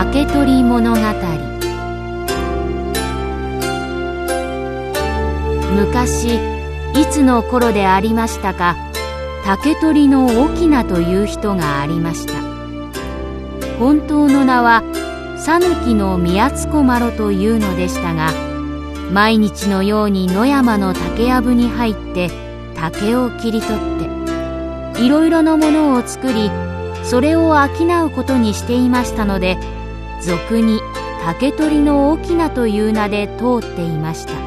竹取物語。昔、いつの頃でありましたか、竹取の翁という人がありました。本当の名は讃岐の宮津小麻呂というのでしたが、毎日のように野山の竹やぶに入って竹を切り取っていろいろなものを作り、それを商うことにしていましたので、俗に竹取の翁という名で通っていました。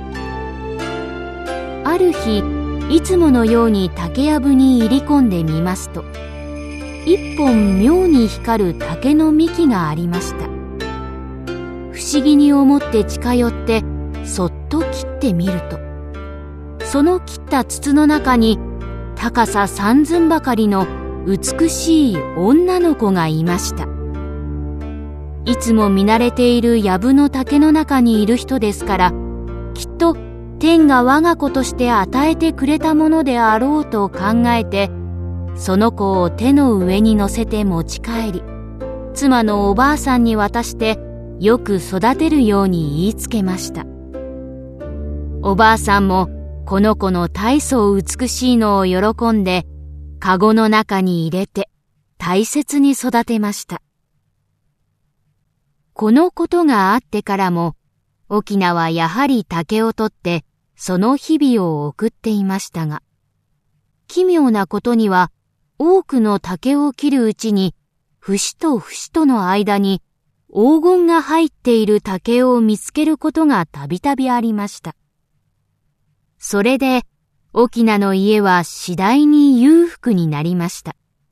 ある日、いつものように竹やぶに入り込んでみますと、一本妙に光る竹の幹がありました。不思議に思って近寄ってそっと切ってみると、その切った筒の中に高さ3寸ばかりの美しい女の子がいました。いつも見慣れている藪の竹の中にいる人ですから、きっと天が我が子として与えてくれたものであろうと考えて、その子を手の上に乗せて持ち帰り、妻のおばあさんに渡してよく育てるように言いつけました。おばあさんもこの子の大層美しいのを喜んで、かごの中に入れて大切に育てました。このことがあってからも、翁はやはり竹を取ってその日々を送っていましたが、奇妙なことには多くの竹を切るうちに、節と節との間に黄金が入っている竹を見つけることがたびたびありました。それで翁の家は次第に裕福になりました。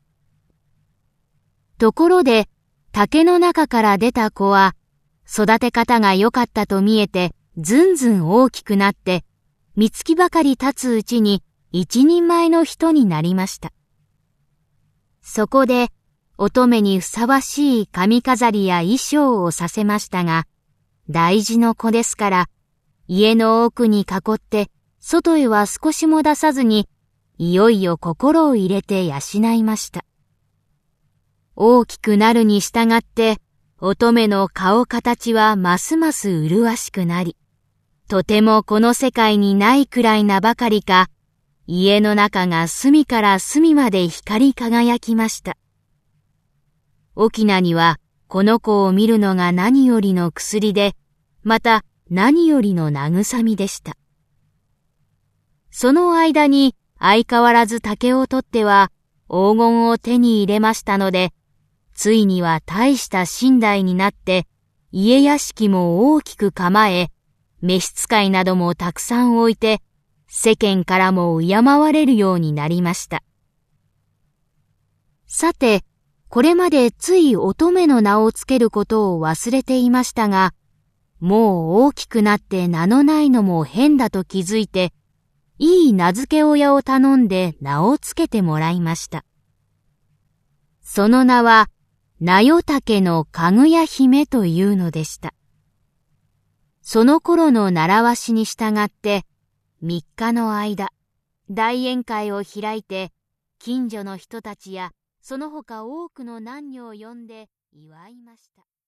ところで竹の中から出た子は、育て方が良かったと見えてずんずん大きくなって、三月ばかり経つうちに一人前の人になりました。そこで乙女にふさわしい髪飾りや衣装をさせましたが、大事の子ですから家の奥に囲って外へは少しも出さずに、いよいよ心を入れて養いました。大きくなるに従って乙女の顔形はますます麗しくなり、とてもこの世界にないくらいなばかりか、家の中が隅から隅まで光り輝きました。翁にはこの子を見るのが何よりの薬で、また何よりの慰みでした。その間に相変わらず竹を取っては黄金を手に入れましたので、ついには大した身代になって、家屋敷も大きく構え、召使いなどもたくさん置いて、世間からも敬われるようになりました。さて、これまでつい乙女の名をつけることを忘れていましたが、もう大きくなって名のないのも変だと気づいて、いい名付け親を頼んで名をつけてもらいました。その名は、名代竹のかぐや姫というのでした。その頃の習わしに従って、3日の間、大宴会を開いて、近所の人たちやその他多くの男女を呼んで祝いました。